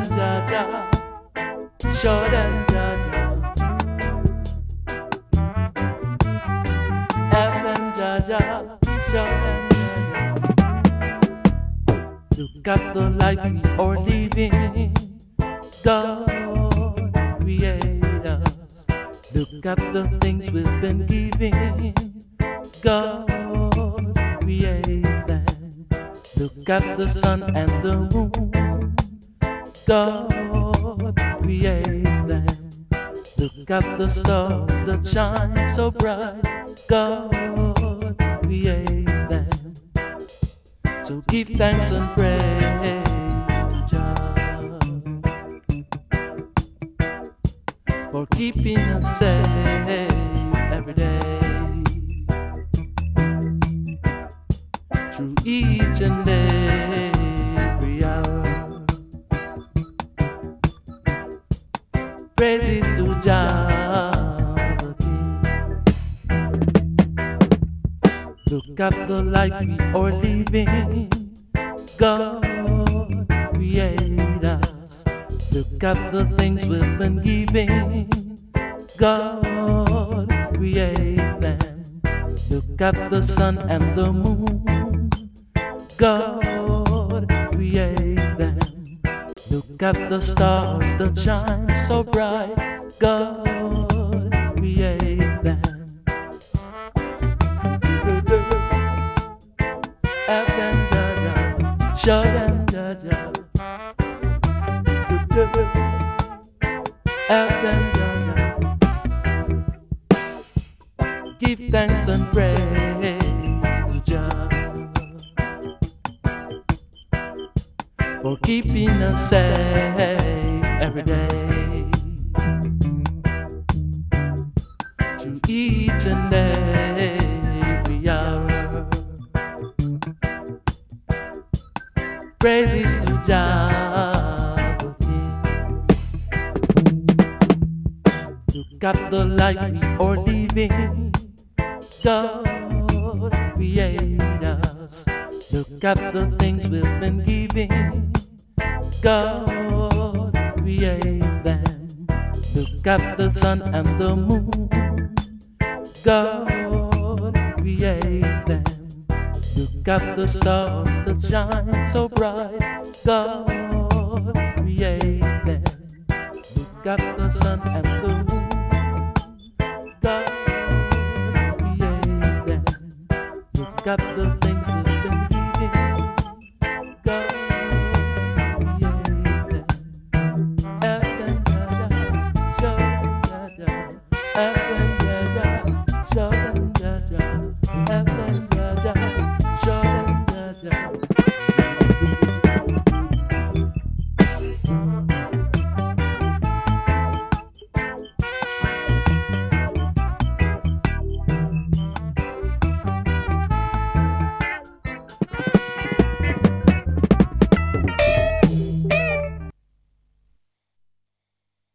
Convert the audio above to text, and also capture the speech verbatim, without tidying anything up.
than Jaja, sure than Jaja, F than Jaja, sure than Jaja. Look at the life we are living, God created us. Look at the things we've been giving, God created them. Look at the sun and the moon, God created them. Look at the stars that shine so bright, God created them. So give thanks and praise to Jah for keeping us safe every day, through each and every hour. Praises to Jah the King. Look at the life we are living, God created us. Look at the things we've been giving, God created them. Look at the sun and the moon, God created them. Look at the stars that shine so bright, God created them. F and Jaja, sure and Jaja, F and Jaja. Give thanks and praise to Jah for keeping us safe every day, through each and every hour. Praises to Jah the King. Look at the life we are living, God created us. Look at the things we've been giving, God created them. Look at the sun and the moon, God created them. Look at the stars that shine so bright, God created them. Look at the sun and the moon, God created them. Look at the things